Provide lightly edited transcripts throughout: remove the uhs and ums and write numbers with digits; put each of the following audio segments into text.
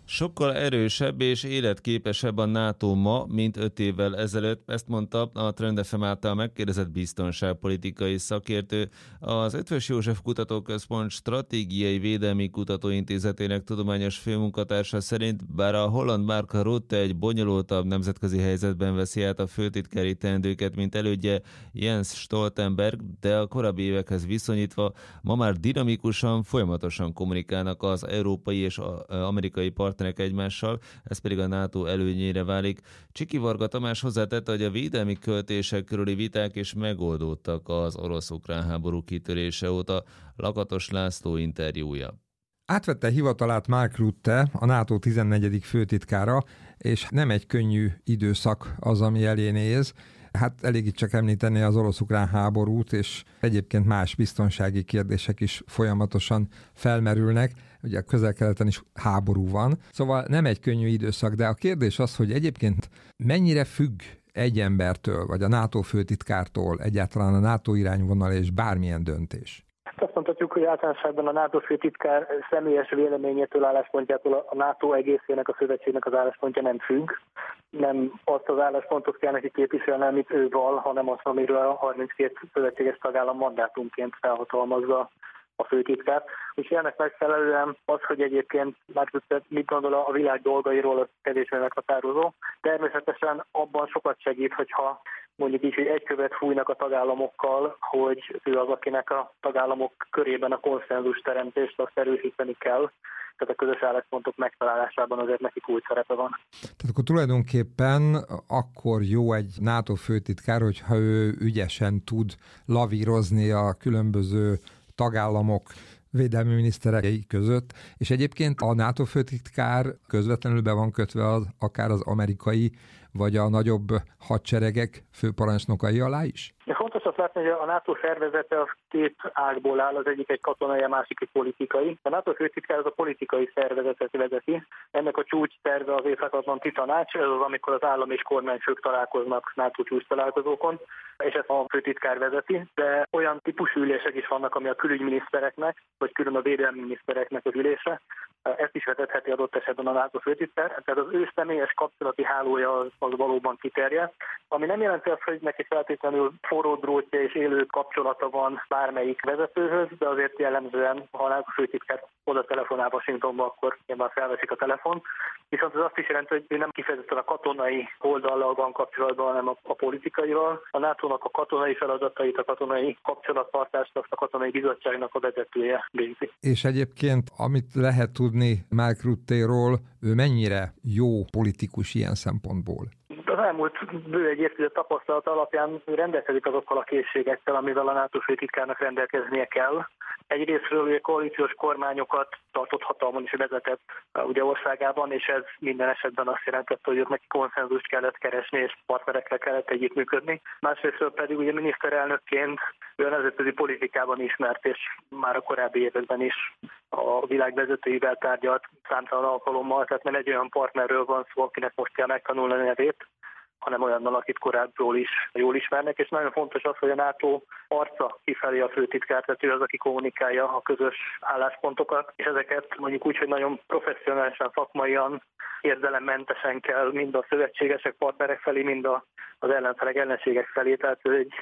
Sokkal erősebb és életképesebb a NATO ma, mint 5 évvel ezelőtt, ezt mondta a Trend FM által megkérdezett biztonságpolitikai szakértő, az Eötvös József Kutatóközpont Stratégiai Védelmi Kutatóintézetének tudományos főmunkatársa szerint, bár a holland Mark Rutte egy bonyolultabb nemzetközi helyzetben veszi át a főtitkári teendőket, mint elődje Jens Stoltenberg, de a korábbi évekhez viszonyítva ma már dinamikusan, folyamatosan kommunikálnak az európai és amerikai partnerek egymással, ez pedig a NATO előnyére válik. Csiki Varga Tamás hozzátette, hogy a védelmi költések körüli viták is megoldódtak az orosz-ukrán háború kitörése óta. Lakatos László interjúja. Átvette hivatalát Mark Rutte, a NATO 14. főtitkára, és nem egy könnyű időszak az, ami elé néz. Hát elég itt csak említeni az orosz-ukrán háborút, és egyébként más biztonsági kérdések is folyamatosan felmerülnek. Ugye a Közel-Keleten is háború van, szóval nem egy könnyű időszak, de a kérdés az, hogy egyébként mennyire függ egy embertől, vagy a NATO főtitkártól egyáltalán a NATO irányvonal és bármilyen döntés? Azt mondhatjuk, hogy általánosságban a NATO főtitkár személyes véleményétől, álláspontjától a NATO egészének, a szövetségnek az álláspontja nem függ. Nem azt az álláspontot kell neki képviselni, amit ő val, hanem azt, amiről a 32 szövetséges tagállam mandátumként felhatalmazza a főtitkár. Úgyhogy ennek megfelelően az, hogy egyébként már mit gondol a világ dolgairól, az kevésbé meghatározó. Természetesen abban sokat segít, hogyha mondjuk így, hogy egy követ fújnak a tagállamokkal, hogy ő az, akinek a tagállamok körében a konszenzus teremtést azt erősíteni kell. Tehát a közös álláspontok megtalálásában azért neki kulcs szerepe van. Tehát akkor tulajdonképpen akkor jó egy NATO főtitkár, hogyha ő ügyesen tud lavírozni a különböző tagállamok védelmi miniszterei között, és egyébként a NATO főtitkár közvetlenül be van kötve akár az amerikai, vagy a nagyobb hadseregek főparancsnokai alá is? Fontos azt látni, hogy a NATO szervezete az két ágból áll, az egyik egy katonai, a másik egy politikai. A NATO főtitkár az a politikai szervezetet vezeti. Ennek a csúcs szerve az Észak-Atlanti Tanács, ez az, amikor az állam és kormányfők találkoznak NATO csúcs találkozókon, és ezt a főtitkár vezeti, de olyan típusú ülések is vannak, ami a külügyminisztereknek, vagy külön a védelmi minisztereknek az ülése. Ezt is vezetheti adott esetben a NATO főtitkár, tehát az ő személyes kapcsolati hálója az valóban kiterjed, ami nem jelenti azt, hogy neki feltétlenül forró drótja és élő kapcsolata van bármelyik vezetőhöz, de azért jellemzően, ha a NATO főtitkár oda telefonál Washingtonba, akkor nyilván felveszik a telefon. Viszont ez azt is jelenti, hogy ő nem kifejezetten a katonai oldallal van kapcsolatban, hanem a politikaival. A NATO-nak a katonai feladatait, a katonai kapcsolattartást, azt a katonai bizottságnak a vezetője végzi. És egyébként, amit lehet tudni Mark Ruttéról, ő mennyire jó politikus ilyen szempontból? Az elmúlt bő egy évtized tapasztalat alapján rendelkezik azokkal a készségekkel, amivel a NATO főtitkárnak rendelkeznie kell. Egyrésztről ugye koalíciós kormányokat tartott hatalmon is vezetett ugye országában, és ez minden esetben azt jelentette, hogy neki konszenzust kellett keresni, és partnerekkel kellett együttműködni. Másrésztről pedig ugye miniszterelnökként ő a nemzetközi politikában ismert, és már a korábbi években is a világ vezetőivel tárgyalt számtalan alkalommal, tehát nem egy olyan partnerről van szó, akinek most kell megtanulni a nevét, hanem olyannal, akit korábbról is jól ismernek, és nagyon fontos az, hogy a NATO arca kifelé a főtitkár, tehát ő az, aki kommunikálja a közös álláspontokat, és ezeket mondjuk úgy, hogy nagyon professzionálisan, szakmaian, érdelemmentesen kell mind a szövetségesek, partnerek felé, mind az ellenfelek, ellenségek felé, tehát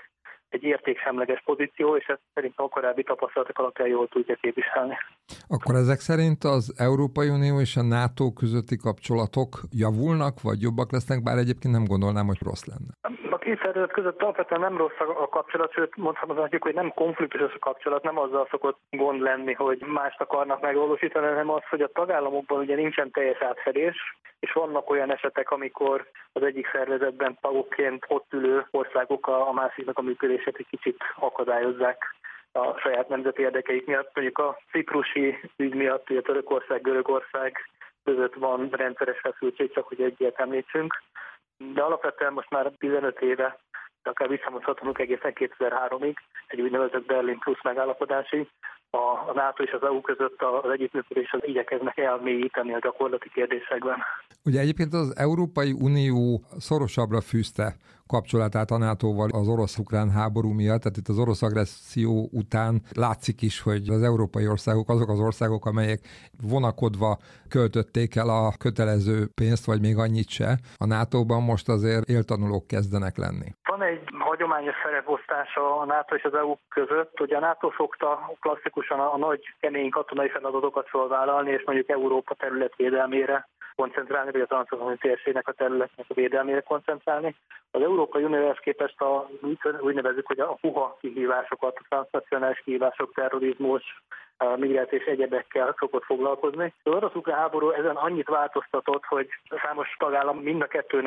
egy értéksemleges pozíció, és ezt szerintem a korábbi tapasztalatok alapján jól tudja képviselni. Akkor ezek szerint az Európai Unió és a NATO közötti kapcsolatok javulnak, vagy jobbak lesznek, bár egyébként nem gondolnám, hogy rossz lenne. A két szervezet között alapvetően nem rossz a kapcsolat, sőt mondhatjuk, hogy nem konfliktusos a kapcsolat, nem azzal szokott gond lenni, hogy mást akarnak megvalósítani, hanem az, hogy a tagállamokban ugye nincsen teljes átfedés, és vannak olyan esetek, amikor az egyik szervezetben tagokként ott ülő országok a másiknak a működését egy kicsit akadályozzák a saját nemzeti érdekeik miatt. Mondjuk a ciprusi ügy miatt, ugye Törökország, Görögország között van rendszeres feszültség, csak hogy egyet említsünk. De alapvetően most már 15 éve, de akár visszamondhatunk egészen 2003-ig, egy úgynevezett Berlin plusz megállapodásig, a NATO és az EU között az együttműködés az igyekeznek elmélyíteni a gyakorlati kérdésekben. Ugye egyébként az Európai Unió szorosabbra fűzte kapcsolatát a NATO-val az orosz-ukrán háború miatt, tehát itt az orosz agresszió után látszik is, hogy az európai országok azok az országok, amelyek vonakodva költötték el a kötelező pénzt, vagy még annyit se. A NATO-ban most azért éltanulók kezdenek lenni. Van egy hagyományos szereposztása a NATO és az EU között, hogy a NATO szokta klasszikusan a nagy, kemény katonai feladatokat felvállalni, és mondjuk Európa területvédelmére koncentrálni, vagy a transatlanti térségnek a területnek a védelmére koncentrálni. Az Európai Unióhoz képest úgy nevezzük, hogy a puha kihívásokat, a transnacionális kihívások, terrorizmus, migráció és egyebekkel szokott foglalkozni. Az orosz-ukrán háború ezen annyit változtatott, hogy számos tagállam mind a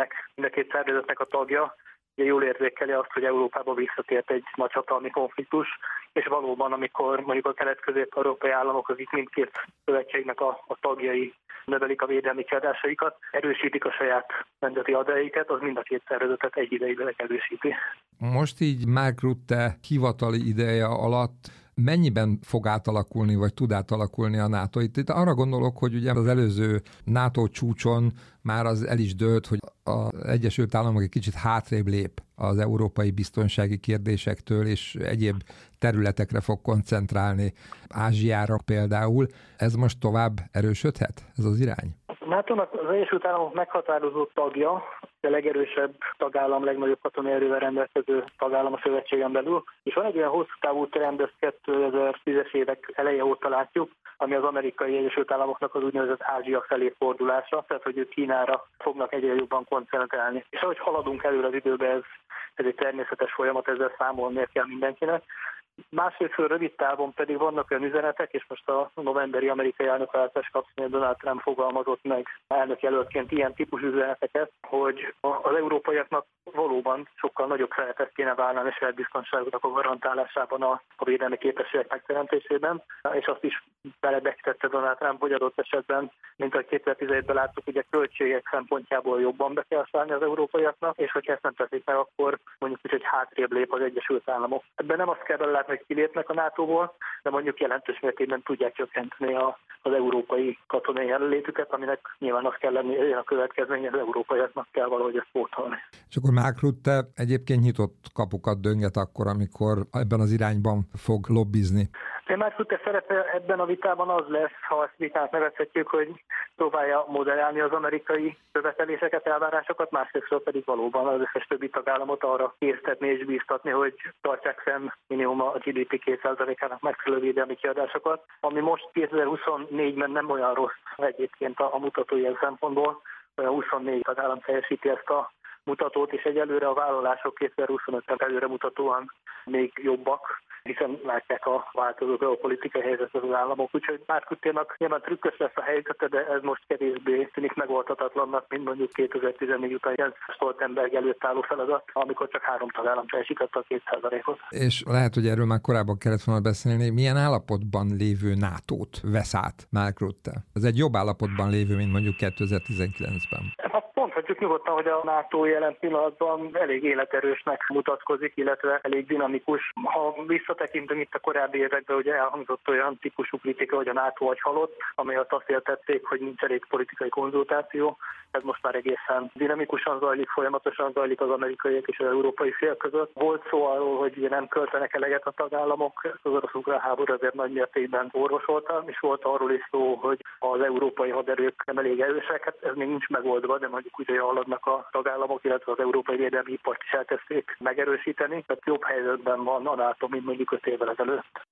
két szervezetnek a tagja, ugye jól érzékeli azt, hogy Európába visszatért egy nagyhatalmi konfliktus, és valóban, amikor mondjuk a kelet-közép-európai államok, az itt mindkét szövetségnek a tagjai növelik a védelmi kiadásaikat, erősítik a saját nemzeti adóikat, az mind a két szervezetet egyidejűleg erősíti. Most így Mark Rutte hivatali ideje alatt mennyiben fog átalakulni, vagy tud átalakulni a NATO? Itt arra gondolok, hogy ugye az előző NATO csúcson már az el is dőlt, hogy az Egyesült Államok egy kicsit hátrébb lép az európai biztonsági kérdésektől, és egyéb területekre fog koncentrálni, Ázsiára például. Ez most tovább erősödhet, ez az irány? NATO-nak az Egyesült Államok meghatározó tagja, a legerősebb tagállam, legnagyobb katonai erővel rendelkező tagállam a szövetségen belül, és van egy olyan hosszú távú trend, ezt 2010-es évek eleje óta látjuk, ami az Amerikai Egyesült Államoknak az úgynevezett Ázsia felé fordulása, tehát hogy ők Kínára fognak egyre jobban koncentrálni. És ahogy haladunk előre az időbe, ez egy természetes folyamat, ezzel számolni kell mindenkinek. Másrésztről rövid távon pedig vannak olyan üzenetek, és most a novemberi amerikai elnökválasztás kapcsán Donald Trump fogalmazott meg elnökjelöltként ilyen típusú üzeneteket, hogy az európaiaknak valóban sokkal nagyobb szerepet kéne vállalni a saját biztonságuknak a garantálásában, a védelmi képességek megteremtésében, és azt is belebegtette Donald Trump, hogy adott esetben, mint ahogy 2017-ben láttuk, ugye költségek szempontjából jobban be kell szállni az európaiaknak, és hogyha ezt nem teszik meg, akkor mondjuk is, hogy hátrébb lép az Egyesült Államok. Ebben nem azt kell belátni, hogy kilépnek a NATO-ból, de mondjuk jelentős mértékben tudják csökkenteni az európai katonai jelenlétüket, aminek nyilván azt kell lenni, a következménye az európaiaknak kell valahogy ezt pótolni. És akkor Mark Rutte egyébként nyitott kapukat dönget akkor, amikor ebben az irányban fog lobbizni. Mark Rutte szerepe ebben a vitában az lesz, ha ezt vitát nevezhetjük, hogy próbálja modellálni az amerikai követeléseket, elvárásokat, másrésztről pedig valóban az összes többi tagállamot arra késztetni és bíztatni, hogy tartsák fenn minimum a GDP 2%-ának megfelelő védelmi kiadásokat, ami most 2024-ben nem olyan rossz egyébként a mutató ilyen szempontból, olyan 24 tagállam teljesíti ezt a mutatót, és egyelőre a vállalások 2025-ben előre mutatóan még jobbak, hiszen látják a változó geopolitikai helyzetet az államok. Úgyhogy Mark Rutténak nyilván trükkös lesz a helyzete, de ez most kevésbé tűnik megoldhatatlannak, mint mondjuk 2014 után Jens Stoltenberg előtt álló feladat, amikor csak 3 tagállam teljesítette a 2%-ot. És lehet, hogy erről már korábban kellett volna beszélni, milyen állapotban lévő NATO-t vesz át Mark Rutte? Ez egy jobb állapotban lévő, mint mondjuk 2019-ben. Mondhatjuk nyugodtan, hogy a NATO jelen pillanatban elég életerősnek mutatkozik, illetve elég dinamikus. Ha visszatekintünk itt a korábbi években, ugye elhangzott olyan típusú kritika, hogy a NATO agyhalott, amelyet azt értették, hogy nincs elég politikai konzultáció. Ez most már egészen dinamikusan zajlik, folyamatosan zajlik az amerikaiak és az európai fél között. Volt szó arról, hogy ugye nem költenek eleget a tagállamok, az orosz-ukrán háború azért nagy mértékben orvosolta, és volt arról is szó, hogy az európai haderők nem elég erősek, hát ez még nincs megoldva, de mondjuk úgy haladnak a tagállamok, illetve az európai védelmi ipart is elkezdték megerősíteni, tehát jobb helyzetben van a NATO, mint mondjuk 5 évvel ezelőtt.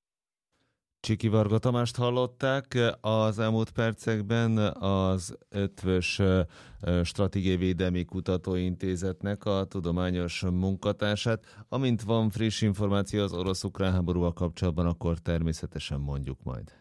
Csiki Varga Tamást hallották az elmúlt percekben, az Eötvös Stratégiai Védelmi Kutatóintézetnek a tudományos munkatársát. Amint van friss információ az orosz-ukrán háborúval kapcsolatban, akkor természetesen mondjuk majd.